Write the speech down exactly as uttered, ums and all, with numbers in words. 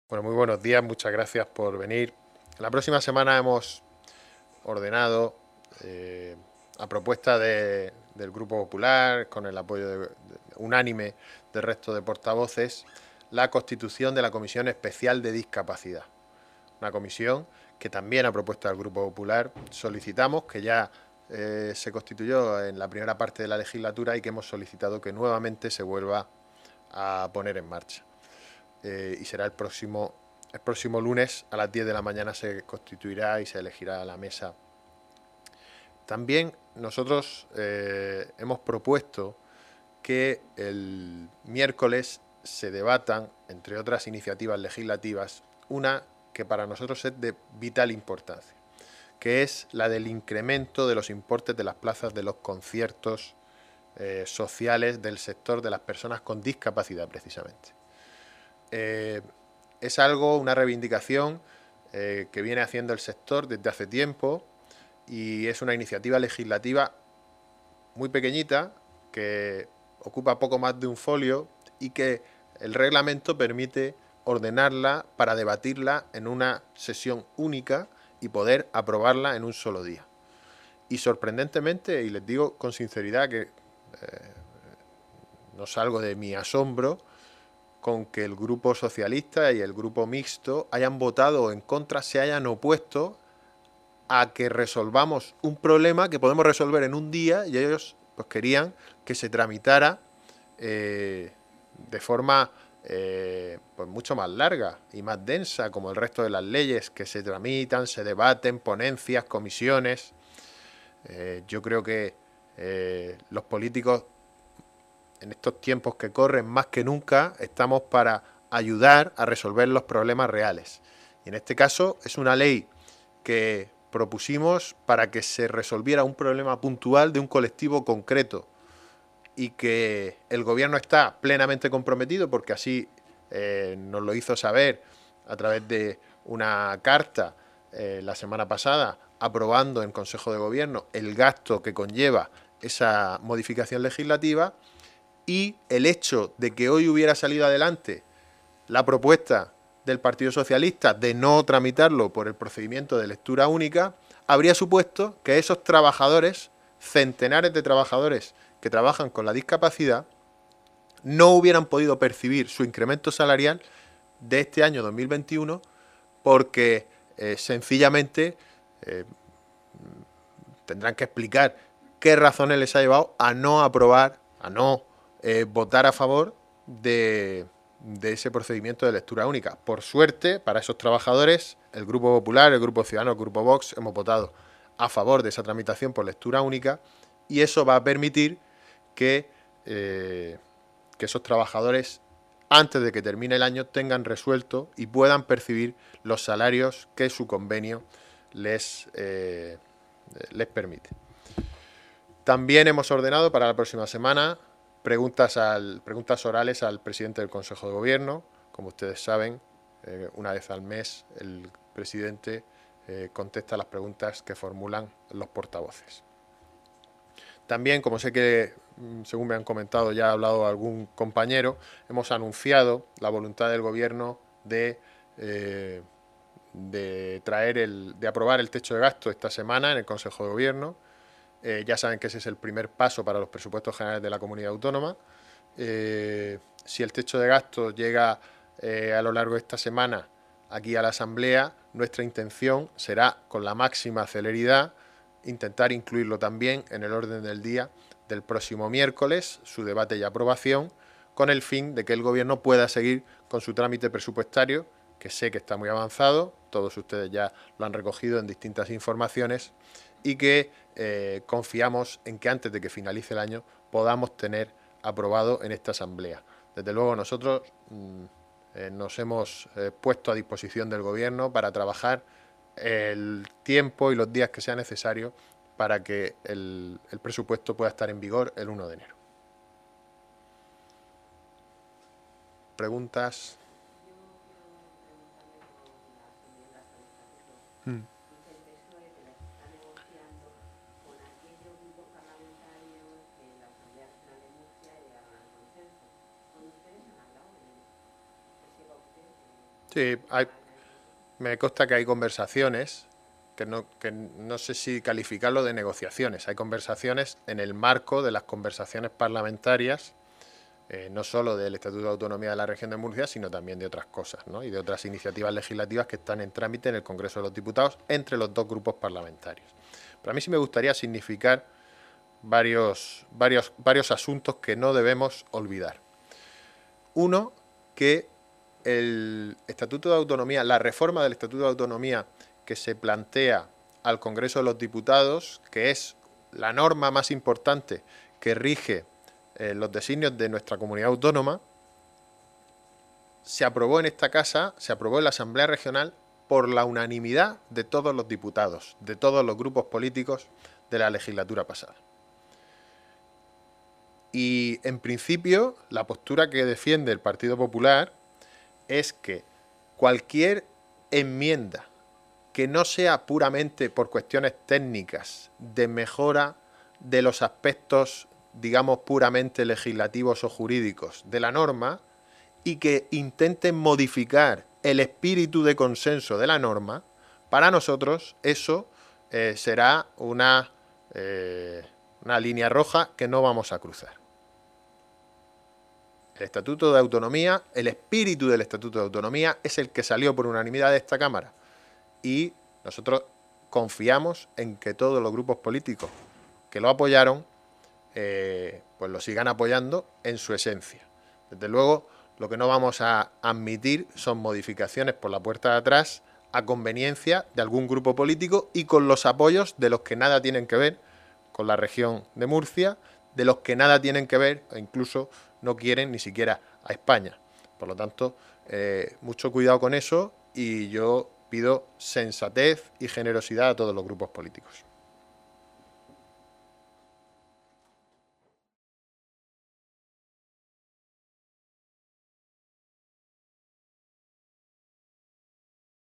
Bueno, muy buenos días, muchas gracias por venir. La próxima semana hemos ordenado, eh, a propuesta de- del Grupo Popular, con el apoyo de- de- unánime del resto de portavoces, la constitución de la Comisión Especial de Discapacidad. Una comisión que también a propuesta del Grupo Popular solicitamos, que ya eh, se constituyó en la primera parte de la legislatura y que hemos solicitado que nuevamente se vuelva a poner en marcha. Eh, y será el próximo, el próximo lunes a las diez de la mañana se constituirá y se elegirá la mesa. También nosotros eh, hemos propuesto que el miércoles se debatan, entre otras iniciativas legislativas, una que para nosotros es de vital importancia, que es la del incremento de los importes de las plazas de los conciertos eh, sociales del sector de las personas con discapacidad, precisamente. Eh, es algo, una reivindicación eh, que viene haciendo el sector desde hace tiempo y es una iniciativa legislativa muy pequeñita que ocupa poco más de un folio y que el reglamento permite ordenarla para debatirla en una sesión única y poder aprobarla en un solo día. Y sorprendentemente, y les digo con sinceridad que eh, no salgo de mi asombro, con que el grupo socialista y el grupo mixto hayan votado en contra, se hayan opuesto a que resolvamos un problema que podemos resolver en un día y ellos pues querían que se tramitara eh, de forma eh, pues mucho más larga y más densa, como el resto de las leyes que se tramitan, se debaten, ponencias, comisiones. Eh, yo creo que eh, los políticos en estos tiempos que corren más que nunca estamos para ayudar a resolver los problemas reales. Y en este caso es una ley que propusimos para que se resolviera un problema puntual de un colectivo concreto y que el gobierno está plenamente comprometido porque así eh, nos lo hizo saber a través de una carta eh, la semana pasada aprobando en Consejo de Gobierno el gasto que conlleva esa modificación legislativa. Y el hecho de que hoy hubiera salido adelante la propuesta del Partido Socialista de no tramitarlo por el procedimiento de lectura única habría supuesto que esos trabajadores, centenares de trabajadores que trabajan con la discapacidad, no hubieran podido percibir su incremento salarial de este año dos mil veintiuno porque eh, sencillamente eh, tendrán que explicar qué razones les ha llevado a no aprobar, a no eh, votar a favor de, de ese procedimiento de lectura única. Por suerte, para esos trabajadores, el Grupo Popular, el Grupo Ciudadanos, el Grupo Vox, hemos votado a favor de esa tramitación por lectura única y eso va a permitir que, eh, que esos trabajadores, antes de que termine el año, tengan resuelto y puedan percibir los salarios que su convenio les, eh, les permite. También hemos ordenado para la próxima semana preguntas, al, preguntas orales al presidente del Consejo de Gobierno. Como ustedes saben, eh, una vez al mes el presidente eh, contesta las preguntas que formulan los portavoces. También, como sé que, según me han comentado, ya ha hablado algún compañero, hemos anunciado la voluntad del Gobierno de, eh, de traer el, de aprobar el techo de gasto esta semana en el Consejo de Gobierno. Eh, ya saben que ese es el primer paso para los presupuestos generales de la comunidad autónoma. Eh, si el techo de gasto llega eh, a lo largo de esta semana aquí a la Asamblea, nuestra intención será, con la máxima celeridad, intentar incluirlo también en el orden del día del próximo miércoles, su debate y aprobación, con el fin de que el Gobierno pueda seguir con su trámite presupuestario, que sé que está muy avanzado, todos ustedes ya lo han recogido en distintas informaciones, y que eh, confiamos en que antes de que finalice el año podamos tener aprobado en esta Asamblea. Desde luego nosotros mmm, eh, nos hemos eh, puesto a disposición del Gobierno para trabajar el tiempo y los días que sea necesario para que el, el presupuesto pueda estar en vigor el uno de enero. ¿Preguntas? Mm. Sí, hay, me consta que hay conversaciones, que no, que no sé si calificarlo de negociaciones, hay conversaciones en el marco de las conversaciones parlamentarias, eh, no solo del Estatuto de Autonomía de la Región de Murcia, sino también de otras cosas, ¿no? Y de otras iniciativas legislativas que están en trámite en el Congreso de los Diputados entre los dos grupos parlamentarios. Pero a mí sí me gustaría significar varios, varios, varios asuntos que no debemos olvidar. Uno, que el Estatuto de Autonomía, la reforma del Estatuto de Autonomía que se plantea al Congreso de los Diputados, que es la norma más importante que rige eh, los designios de nuestra comunidad autónoma, se aprobó en esta casa, se aprobó en la Asamblea Regional por la unanimidad de todos los diputados, de todos los grupos políticos de la legislatura pasada. Y en principio, la postura que defiende el Partido Popular es que cualquier enmienda que no sea puramente por cuestiones técnicas de mejora de los aspectos, digamos, puramente legislativos o jurídicos de la norma y que intenten modificar el espíritu de consenso de la norma, para nosotros eso eh, será una, eh, una línea roja que no vamos a cruzar. El Estatuto de Autonomía, el espíritu del Estatuto de Autonomía es el que salió por unanimidad de esta Cámara y nosotros confiamos en que todos los grupos políticos que lo apoyaron eh, pues lo sigan apoyando en su esencia. Desde luego, lo que no vamos a admitir son modificaciones por la puerta de atrás a conveniencia de algún grupo político y con los apoyos de los que nada tienen que ver con la región de Murcia, de los que nada tienen que ver e incluso no quieren ni siquiera a España. Por lo tanto, eh, mucho cuidado con eso y yo pido sensatez y generosidad a todos los grupos políticos.